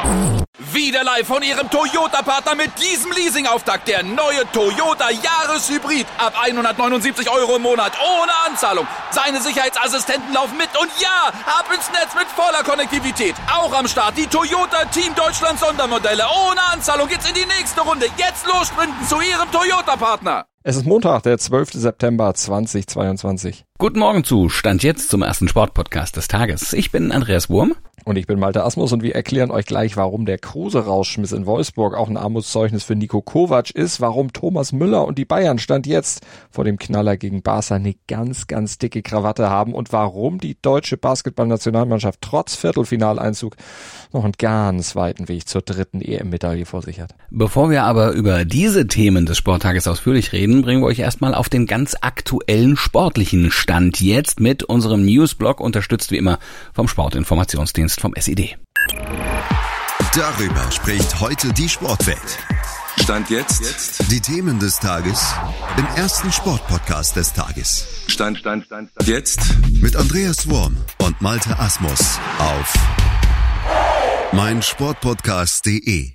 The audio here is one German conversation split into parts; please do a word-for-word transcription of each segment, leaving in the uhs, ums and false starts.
Wieder live von Ihrem Toyota-Partner mit diesem Leasing-Auftakt. Der neue Toyota Jahreshybrid. Ab hundertneunundsiebzig Euro im Monat. Ohne Anzahlung. Seine Sicherheitsassistenten laufen mit. Und ja, ab ins Netz mit voller Konnektivität. Auch am Start die Toyota Team Deutschland Sondermodelle. Ohne Anzahlung geht's in die nächste Runde. Jetzt los sprinten zu Ihrem Toyota-Partner. Es ist Montag, der zwölfte September zweitausendzweiundzwanzig. Guten Morgen zu Stand jetzt zum ersten Sportpodcast des Tages. Ich bin Andreas Wurm. Und ich bin Malte Asmus und wir erklären euch gleich, warum der Kruse-Rausschmiss in Wolfsburg auch ein Armutszeugnis für Niko Kovac ist, warum Thomas Müller und die Bayern Stand jetzt vor dem Knaller gegen Barca eine ganz, ganz dicke Krawatte haben und warum die deutsche Basketballnationalmannschaft trotz Viertelfinaleinzug noch einen ganz weiten Weg zur dritten E M-Medaille vor sich hat. Bevor wir aber über diese Themen des Sporttages ausführlich reden, bringen wir euch erstmal auf den ganz aktuellen sportlichen Stand jetzt mit unserem Newsblog, unterstützt wie immer vom Sportinformationsdienst vom S I D. Darüber spricht heute die Sportwelt. Stand jetzt. jetzt die Themen des Tages im ersten Sportpodcast des Tages. Stand, Stand, Stand, Stand. Jetzt mit Andreas Wurm und Malte Asmus auf meinsportpodcast punkt de.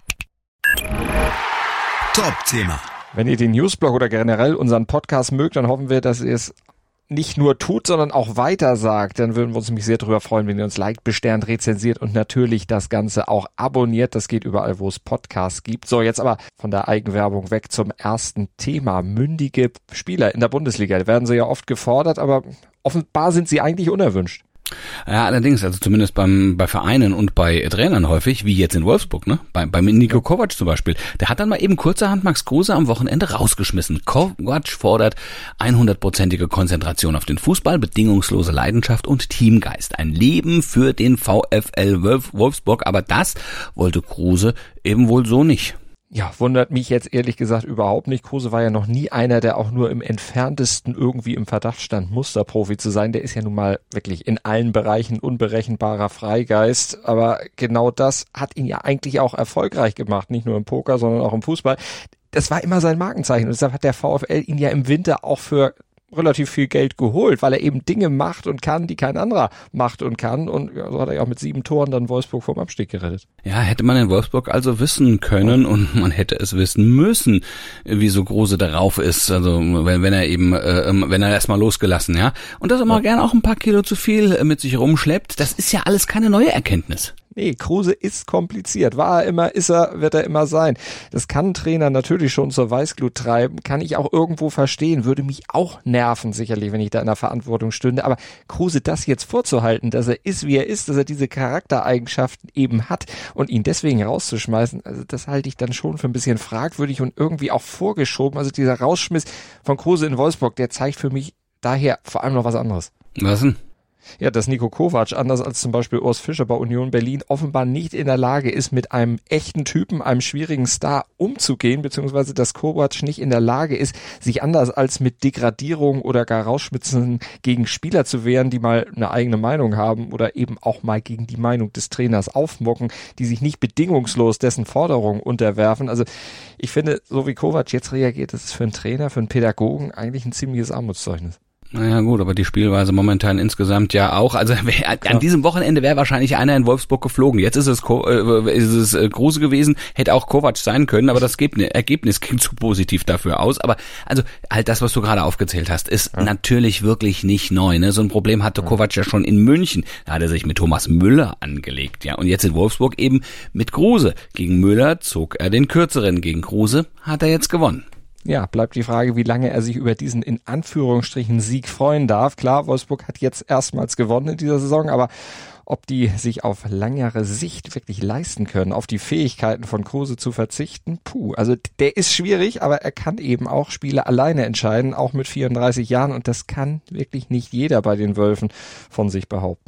Top-Thema. Wenn ihr den Newsblog oder generell unseren Podcast mögt, dann hoffen wir, dass ihr es nicht nur tut, sondern auch weiter sagt. Dann würden wir uns nämlich sehr darüber freuen, wenn ihr uns liked, besternt, rezensiert und natürlich das Ganze auch abonniert. Das geht überall, wo es Podcasts gibt. So, jetzt aber von der Eigenwerbung weg zum ersten Thema. Mündige Spieler in der Bundesliga. Da werden sie ja oft gefordert, aber offenbar sind sie eigentlich unerwünscht. Ja, allerdings, also zumindest beim bei Vereinen und bei Trainern häufig, wie jetzt in Wolfsburg, ne? Bei, beim Niko Kovac zum Beispiel. Der hat dann mal eben kurzerhand Max Kruse am Wochenende rausgeschmissen. Kovac fordert hundertprozentige Konzentration auf den Fußball, bedingungslose Leidenschaft und Teamgeist. Ein Leben für den VfL Wolfsburg, aber das wollte Kruse eben wohl so nicht. Ja, wundert mich jetzt ehrlich gesagt überhaupt nicht. Kruse war ja noch nie einer, der auch nur im Entferntesten irgendwie im Verdacht stand, Musterprofi zu sein. Der ist ja nun mal wirklich in allen Bereichen unberechenbarer Freigeist. Aber genau das hat ihn ja eigentlich auch erfolgreich gemacht. Nicht nur im Poker, sondern auch im Fußball. Das war immer sein Markenzeichen. Und deshalb hat der VfL ihn ja im Winter auch für relativ viel Geld geholt, weil er eben Dinge macht und kann, die kein anderer macht und kann. Und ja, so hat er ja auch mit sieben Toren dann Wolfsburg vom Abstieg gerettet. Ja, hätte man in Wolfsburg also wissen können und man hätte es wissen müssen, wie so Kruse darauf ist. Also wenn, wenn er eben, äh, wenn er erstmal losgelassen, ja. Und dass er mal ja. gern auch ein paar Kilo zu viel mit sich rumschleppt, das ist ja alles keine neue Erkenntnis. Nee, Kruse ist kompliziert. War er immer, ist er, wird er immer sein. Das kann ein Trainer natürlich schon zur Weißglut treiben, kann ich auch irgendwo verstehen, würde mich auch nerven sicherlich, wenn ich da in der Verantwortung stünde. Aber Kruse das jetzt vorzuhalten, dass er ist, wie er ist, dass er diese Charaktereigenschaften eben hat und ihn deswegen rauszuschmeißen, also das halte ich dann schon für ein bisschen fragwürdig und irgendwie auch vorgeschoben. Also dieser Rausschmiss von Kruse in Wolfsburg, der zeigt für mich daher vor allem noch was anderes. Was denn? Ja, dass Niko Kovac, anders als zum Beispiel Urs Fischer bei Union Berlin, offenbar nicht in der Lage ist, mit einem echten Typen, einem schwierigen Star umzugehen, beziehungsweise dass Kovac nicht in der Lage ist, sich anders als mit Degradierung oder gar Rausschmitzen gegen Spieler zu wehren, die mal eine eigene Meinung haben oder eben auch mal gegen die Meinung des Trainers aufmocken, die sich nicht bedingungslos dessen Forderungen unterwerfen. Also ich finde, so wie Kovac jetzt reagiert, das ist für einen Trainer, für einen Pädagogen eigentlich ein ziemliches Armutszeugnis. Naja gut, aber die Spielweise momentan insgesamt ja auch. Also wär, an diesem Wochenende wäre wahrscheinlich einer in Wolfsburg geflogen. Jetzt ist es, äh, ist es äh, Kruse gewesen, hätte auch Kovac sein können, aber das Ergebnis ging zu positiv dafür aus. Aber also halt das, was du gerade aufgezählt hast, ist ja. natürlich wirklich nicht neu. Ne? So ein Problem hatte ja. Kovac ja schon in München. Da hat er sich mit Thomas Müller angelegt. Ja, und jetzt in Wolfsburg eben mit Kruse. Gegen Müller zog er den kürzeren. Gegen Kruse hat er jetzt gewonnen. Ja, bleibt die Frage, wie lange er sich über diesen in Anführungsstrichen Sieg freuen darf. Klar, Wolfsburg hat jetzt erstmals gewonnen in dieser Saison, aber ob die sich auf langere Sicht wirklich leisten können, auf die Fähigkeiten von Kruse zu verzichten, puh, also der ist schwierig, aber er kann eben auch Spiele alleine entscheiden, auch mit vierunddreißig Jahren und das kann wirklich nicht jeder bei den Wölfen von sich behaupten.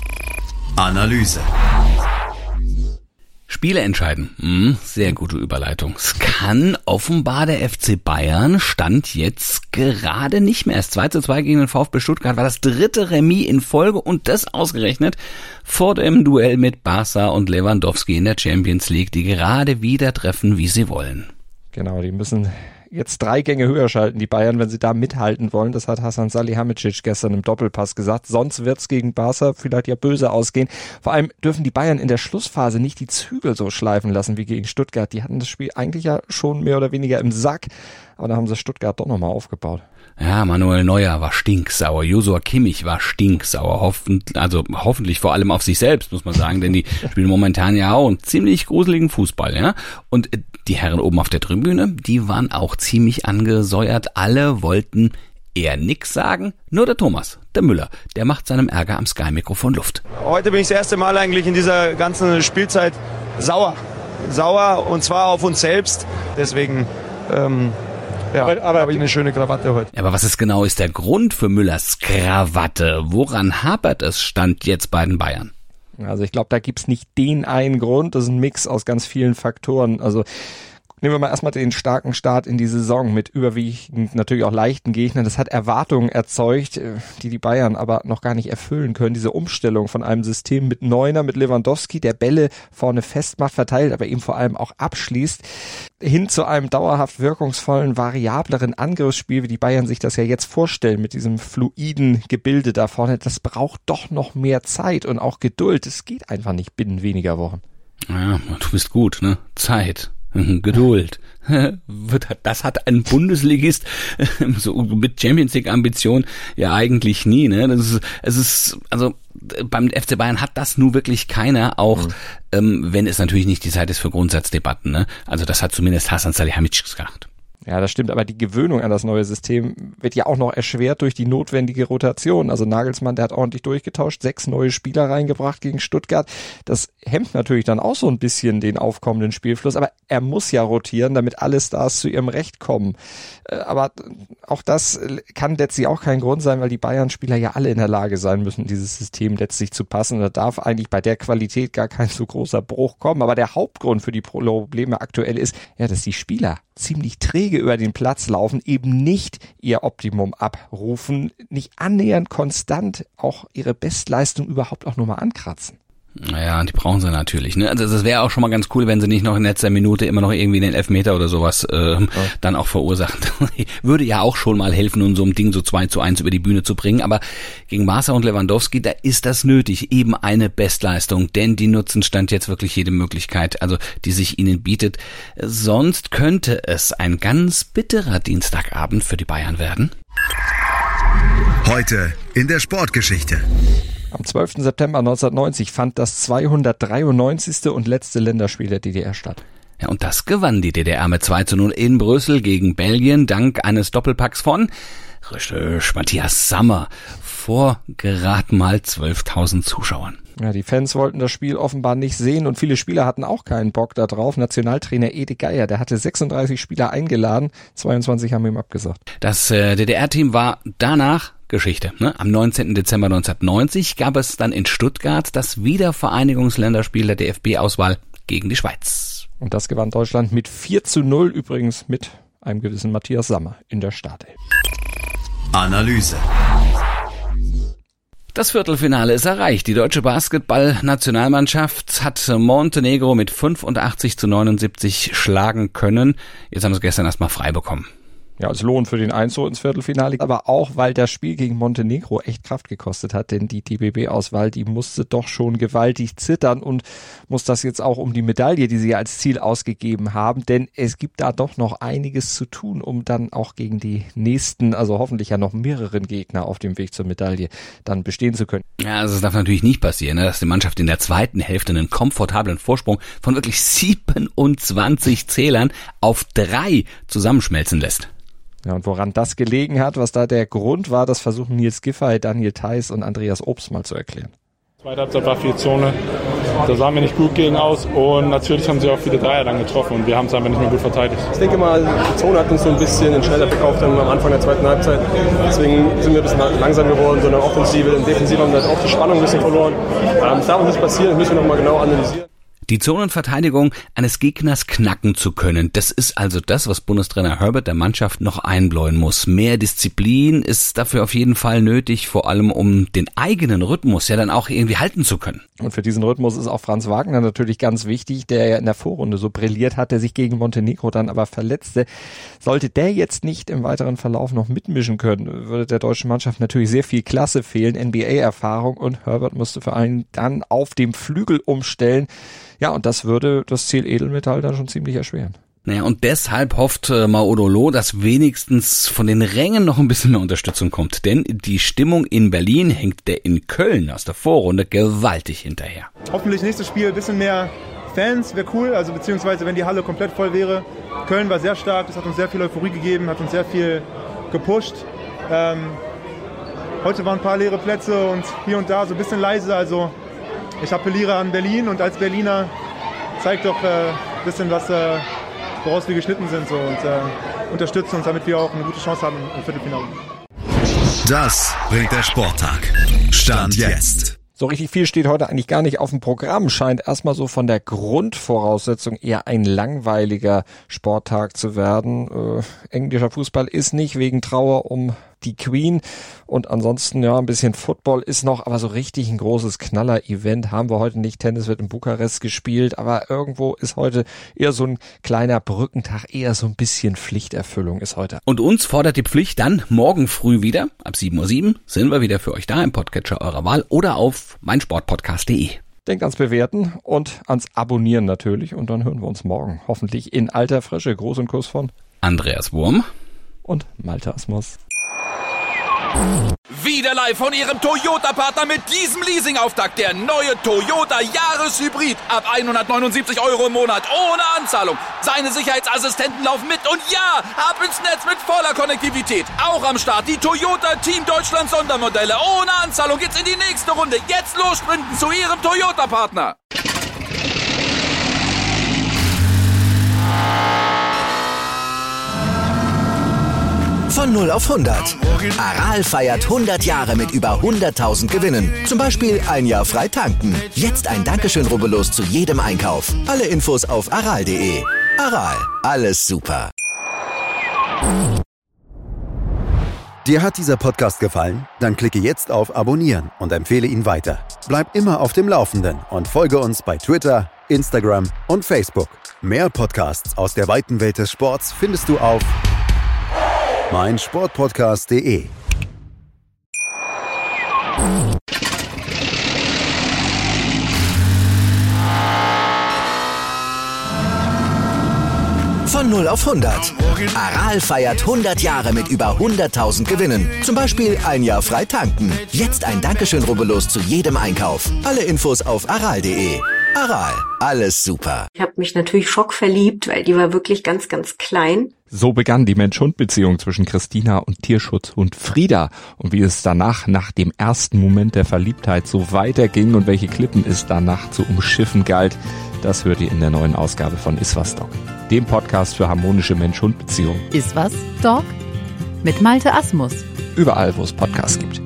Analyse. Spiele entscheiden. Hm, sehr gute Überleitung. Es kann offenbar der F C Bayern, stand jetzt gerade nicht mehr. Das zwei zu zwei gegen den VfB Stuttgart war das dritte Remis in Folge und das ausgerechnet vor dem Duell mit Barca und Lewandowski in der Champions League, die gerade wieder treffen, wie sie wollen. Genau, die müssen jetzt drei Gänge höher schalten, die Bayern, wenn sie da mithalten wollen. Das hat Hasan Salihamidzic gestern im Doppelpass gesagt. Sonst wird's gegen Barca vielleicht ja böse ausgehen. Vor allem dürfen die Bayern in der Schlussphase nicht die Zügel so schleifen lassen wie gegen Stuttgart. Die hatten das Spiel eigentlich ja schon mehr oder weniger im Sack. Aber da haben sie Stuttgart doch nochmal aufgebaut. Ja, Manuel Neuer war stinksauer, Joshua Kimmich war stinksauer, hoffentlich, also hoffentlich vor allem auf sich selbst, muss man sagen, denn die spielen momentan ja auch einen ziemlich gruseligen Fußball, ja. Und die Herren oben auf der Tribüne, die waren auch ziemlich angesäuert, alle wollten eher nix sagen, nur der Thomas, der Müller, der macht seinem Ärger am Sky-Mikrofon Luft. Heute bin ich das erste Mal eigentlich in dieser ganzen Spielzeit sauer, sauer und zwar auf uns selbst, deswegen, ähm, Ja, aber, aber habe ich eine schöne Krawatte heute. Aber was ist genau ist der Grund für Müllers Krawatte? Woran hapert es Stand jetzt bei den Bayern? Also ich glaube, da gibt's nicht den einen Grund. Das ist ein Mix aus ganz vielen Faktoren. Also nehmen wir mal erstmal den starken Start in die Saison mit überwiegend natürlich auch leichten Gegnern. Das hat Erwartungen erzeugt, die die Bayern aber noch gar nicht erfüllen können. Diese Umstellung von einem System mit Neuner, mit Lewandowski, der Bälle vorne festmacht, verteilt, aber eben vor allem auch abschließt, hin zu einem dauerhaft wirkungsvollen, variableren Angriffsspiel, wie die Bayern sich das ja jetzt vorstellen, mit diesem fluiden Gebilde da vorne. Das braucht doch noch mehr Zeit und auch Geduld. Das geht einfach nicht binnen weniger Wochen. Ja, du bist gut, ne? Zeit. Geduld. Das hat ein Bundesligist so mit Champions League Ambition ja eigentlich nie, ne? Das ist, es ist, also beim F C Bayern hat das nun wirklich keiner, auch mhm. ähm, wenn es natürlich nicht die Zeit ist für Grundsatzdebatten, ne? Also das hat zumindest Hasan Salihamidzic gesagt. Ja, das stimmt, aber die Gewöhnung an das neue System wird ja auch noch erschwert durch die notwendige Rotation. Also Nagelsmann, der hat ordentlich durchgetauscht, sechs neue Spieler reingebracht gegen Stuttgart. Das hemmt natürlich dann auch so ein bisschen den aufkommenden Spielfluss, aber er muss ja rotieren, damit alle Stars zu ihrem Recht kommen. Aber auch das kann letztlich auch kein Grund sein, weil die Bayern-Spieler ja alle in der Lage sein müssen, dieses System letztlich zu passen. Da darf eigentlich bei der Qualität gar kein so großer Bruch kommen. Aber der Hauptgrund für die Probleme aktuell ist, ja, dass die Spieler ziemlich träge über den Platz laufen, eben nicht ihr Optimum abrufen, nicht annähernd konstant auch ihre Bestleistung überhaupt auch nur mal ankratzen. Naja, die brauchen sie natürlich, ne? Also das wäre auch schon mal ganz cool, wenn sie nicht noch in letzter Minute immer noch irgendwie den Elfmeter oder sowas ähm, ja. dann auch verursachen. Würde ja auch schon mal helfen, um so ein Ding so zwei zu eins über die Bühne zu bringen, aber gegen Barca und Lewandowski, da ist das nötig, eben eine Bestleistung, denn die nutzen Stand jetzt wirklich jede Möglichkeit, also die sich ihnen bietet. Sonst könnte es ein ganz bitterer Dienstagabend für die Bayern werden. Heute in der Sportgeschichte. Am zwölften September neunzehnhundertneunzig fand das zweihundertdreiundneunzigste und letzte Länderspiel der D D R statt. Ja, und das gewann die D D R mit zwei zu null in Brüssel gegen Belgien, dank eines Doppelpacks von, richtig, Matthias Sammer, vor gerade mal zwölftausend Zuschauern. Ja, die Fans wollten das Spiel offenbar nicht sehen und viele Spieler hatten auch keinen Bock da drauf. Nationaltrainer Ede Geier, der hatte sechsunddreißig Spieler eingeladen, zweiundzwanzig haben ihm abgesagt. Das äh, D D R-Team war danach Geschichte. Ne? Am neunzehnten Dezember neunzehnhundertneunzig gab es dann in Stuttgart das Wiedervereinigungsländerspiel der D F B-Auswahl gegen die Schweiz. Und das gewann Deutschland mit vier zu null, übrigens mit einem gewissen Matthias Sammer in der Startelf. Analyse. Das Viertelfinale ist erreicht. Die deutsche Basketball-Nationalmannschaft hat Montenegro mit fünfundachtzig zu neunundsiebzig schlagen können. Jetzt haben sie gestern erstmal frei bekommen. Ja, es lohnt für den Einzug ins Viertelfinale, aber auch, weil das Spiel gegen Montenegro echt Kraft gekostet hat, denn die D B B-Auswahl, die musste doch schon gewaltig zittern und muss das jetzt auch um die Medaille, die sie als Ziel ausgegeben haben, denn es gibt da doch noch einiges zu tun, um dann auch gegen die nächsten, also hoffentlich ja noch mehreren Gegner auf dem Weg zur Medaille dann bestehen zu können. Ja, also es darf natürlich nicht passieren, dass die Mannschaft in der zweiten Hälfte einen komfortablen Vorsprung von wirklich siebenundzwanzig Zählern auf drei zusammenschmelzen lässt. Ja, und woran das gelegen hat, was da der Grund war, das versuchen Nils Giffey, Daniel Theiss und Andreas Obst mal zu erklären. Zweite Halbzeit war viel Zone, da sahen wir nicht gut gegen aus und natürlich haben sie auch viele Dreier dann getroffen und wir haben es einfach nicht mehr gut verteidigt. Ich denke mal, die Zone hat uns so ein bisschen den schneller verkauft am Anfang der zweiten Halbzeit. Deswegen sind wir ein bisschen langsam geworden, so eine Offensive. In Defensive haben wir halt auch die Spannung ein bisschen verloren. Ähm, es darf uns nicht passieren, das müssen wir nochmal genau analysieren. Die Zonenverteidigung eines Gegners knacken zu können, das ist also das, was Bundestrainer Herbert der Mannschaft noch einbläuen muss. Mehr Disziplin ist dafür auf jeden Fall nötig, vor allem um den eigenen Rhythmus ja dann auch irgendwie halten zu können. Und für diesen Rhythmus ist auch Franz Wagner natürlich ganz wichtig, der ja in der Vorrunde so brilliert hat, der sich gegen Montenegro dann aber verletzte. Sollte der jetzt nicht im weiteren Verlauf noch mitmischen können, würde der deutschen Mannschaft natürlich sehr viel Klasse fehlen, N B A-Erfahrung, und Herbert musste vor allem dann auf dem Flügel umstellen. Ja, und das würde das Ziel Edelmetall dann schon ziemlich erschweren. Naja, und deshalb hofft äh, Maudolo, dass wenigstens von den Rängen noch ein bisschen mehr Unterstützung kommt. Denn die Stimmung in Berlin hängt der in Köln aus der Vorrunde gewaltig hinterher. Hoffentlich nächstes Spiel ein bisschen mehr Fans, wäre cool. Also beziehungsweise wenn die Halle komplett voll wäre. Köln war sehr stark, das hat uns sehr viel Euphorie gegeben, hat uns sehr viel gepusht. Ähm, heute waren ein paar leere Plätze und hier und da so ein bisschen leise. Also ich appelliere an Berlin und als Berliner zeigt doch ein äh, bisschen, was, äh, woraus wir geschnitten sind so, und äh, unterstützt uns, damit wir auch eine gute Chance haben im Viertelfinale. Das bringt der Sporttag. Stand jetzt. So richtig viel steht heute eigentlich gar nicht auf dem Programm. Scheint erstmal so von der Grundvoraussetzung eher ein langweiliger Sporttag zu werden. Äh, englischer Fußball ist nicht, wegen Trauer um die Queen, und ansonsten ja ein bisschen Football ist noch, aber so richtig ein großes Knaller-Event haben wir heute nicht. Tennis wird in Bukarest gespielt, aber irgendwo ist heute eher so ein kleiner Brückentag, eher so ein bisschen Pflichterfüllung ist heute. Und uns fordert die Pflicht dann morgen früh wieder. Ab sieben Uhr sieben sind wir wieder für euch da im Podcatcher eurer Wahl oder auf meinsportpodcast punkt de. Denkt ans Bewerten und ans Abonnieren natürlich, und dann hören wir uns morgen hoffentlich in alter Frische. Gruß und Kuss von Andreas Wurm und Malte Asmus. Wieder live von Ihrem Toyota-Partner mit diesem Leasing-Auftakt. Der neue Toyota Jahreshybrid. Ab hundertneunundsiebzig Euro im Monat. Ohne Anzahlung. Seine Sicherheitsassistenten laufen mit. Und ja, ab ins Netz mit voller Konnektivität. Auch am Start die Toyota Team Deutschland Sondermodelle. Ohne Anzahlung geht's in die nächste Runde. Jetzt los sprinten zu Ihrem Toyota-Partner. Von null auf hundert. Aral feiert hundert Jahre mit über hunderttausend Gewinnen. Zum Beispiel ein Jahr frei tanken. Jetzt ein Dankeschön, rubbellos zu jedem Einkauf. Alle Infos auf aral punkt de. Aral, alles super. Dir hat dieser Podcast gefallen? Dann klicke jetzt auf Abonnieren und empfehle ihn weiter. Bleib immer auf dem Laufenden und folge uns bei Twitter, Instagram und Facebook. Mehr Podcasts aus der weiten Welt des Sports findest du auf meinsportpodcast punkt de. Von null auf hundert. Aral feiert hundert Jahre mit über hunderttausend Gewinnen. Zum Beispiel ein Jahr frei tanken. Jetzt ein Dankeschön, rubbellos zu jedem Einkauf. Alle Infos auf aral punkt de. Aral, alles super. Ich habe mich natürlich schockverliebt, weil die war wirklich ganz, ganz klein. So begann die Mensch-Hund-Beziehung zwischen Christina und Tierschutzhund Frieda. Und wie es danach, nach dem ersten Moment der Verliebtheit, so weiterging und welche Klippen es danach zu umschiffen galt, das hört ihr in der neuen Ausgabe von Iswas Dog, dem Podcast für harmonische Mensch-Hund-Beziehungen. Iswas Dog mit Malte Asmus. Überall, wo es Podcasts gibt.